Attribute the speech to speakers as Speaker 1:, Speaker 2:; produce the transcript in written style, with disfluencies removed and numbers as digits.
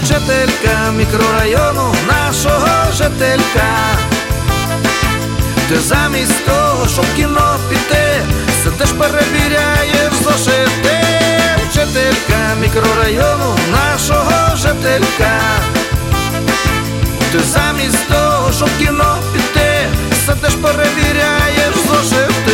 Speaker 1: вчителька мікрорайону, нашого жителька. Ти замість того, щоб в кіно піти, сидиш, перевіряєш зошити. Вчителька мікрорайону, нашого жителька. Ти замість того, щоб в кіно піти, сидиш, перевіряєш зошити.